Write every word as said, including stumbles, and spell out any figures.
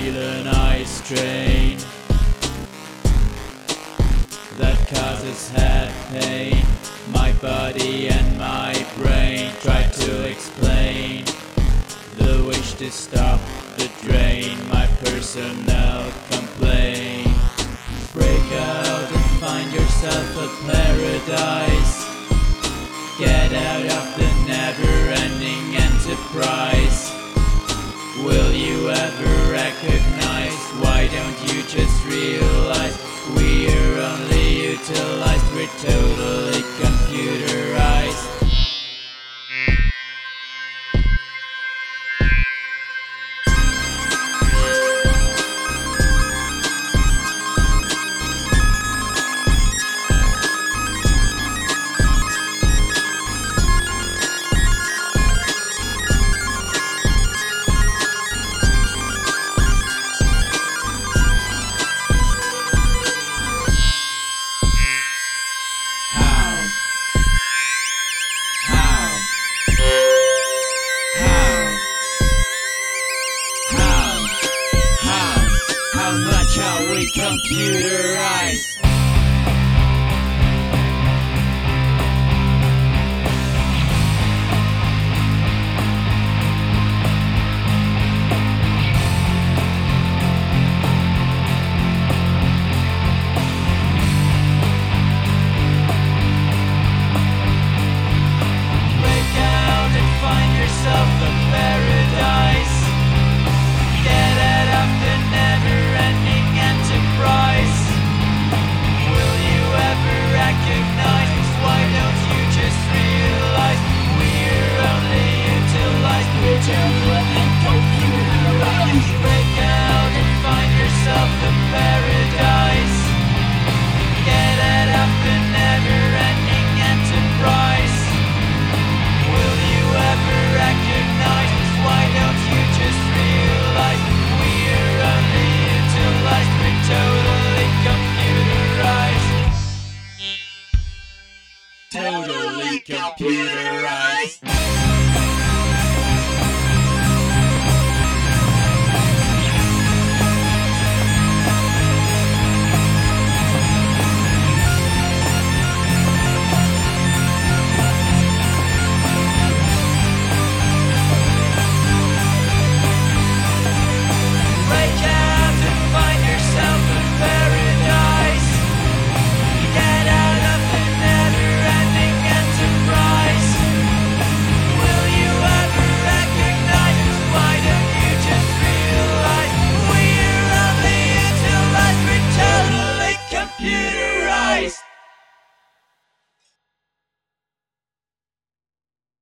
feel an eye strain that causes head pain. My body and my brain try to explain the wish to stop the drain. My personal complaint. Break out and find yourself a paradise. Get out of the never-ending enterprise. Will you ever recognize? Why don't you just realize we're only utilized, we're totally computerized. How much are we computerized?